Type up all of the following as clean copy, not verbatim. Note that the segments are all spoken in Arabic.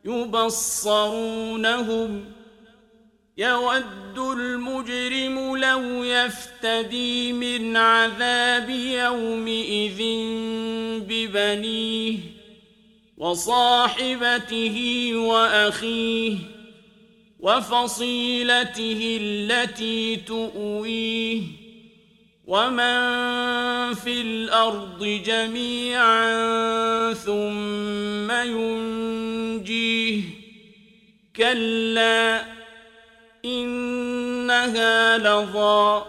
يبصرونهم يود المجرم لو يفتدي من عذاب يومئذ ببنيه وصاحبته وأخيه وفصيلته التي تؤويه ومن في الأرض جميعا ثم ينجيه كلا إنها لظى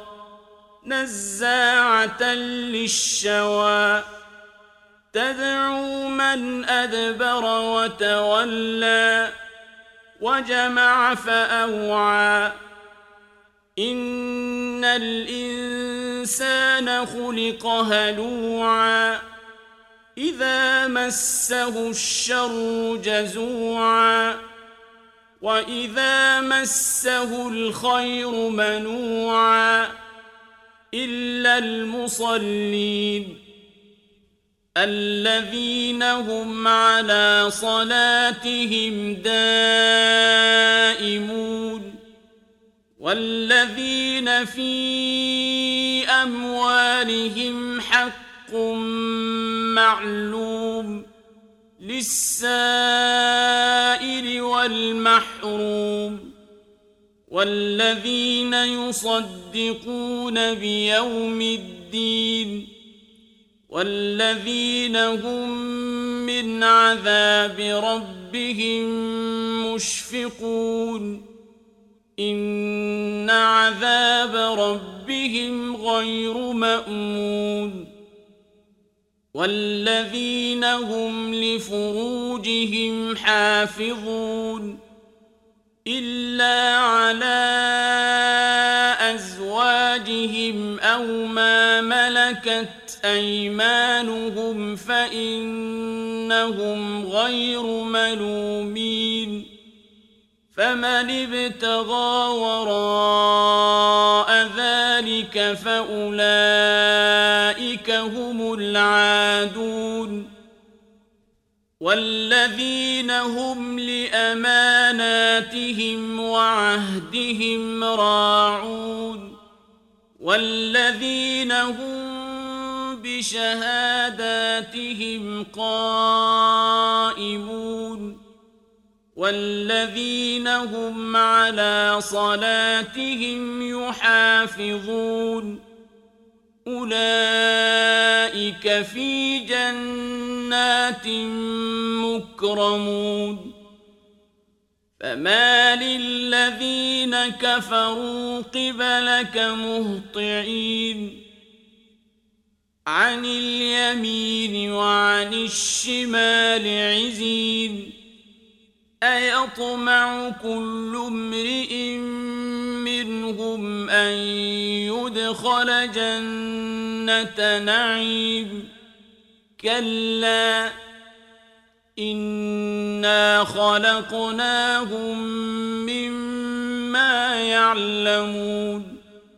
نزاعة للشوى تدعو من أدبر وتولى وجمع فأوعى إن الإنسان خلق هلوعا إذا مسه الشر جزوعا وإذا مسه الخير منوعا إلا المصلين الذين هم على صلاتهم دائمون والذين في أموالهم حق معلوم للسائل والمحروم والذين يصدقون بيوم الدين والذين هم من عذاب ربهم مشفقون إن عذاب ربهم غير مأمون والذين هم لفروجهم حافظون إلا على أزواجهم أو ما ملكت أيمانهم فإنهم غير ملومين فمن ابتغى وراء ذلك فأولئك هم العادون والذين هم لأماناتهم وعهدهم راعون والذين هم بشهاداتهم قائمون والذين هم على صلاتهم يحافظون أولئك في جنات مكرمون فما للذين كفروا قبلك مهطعين عن اليمين وعن الشمال عزين أيطمع كل امرئ منهم أن يدخل جنة نعيم كلا إنا خلقناهم مما يعلمون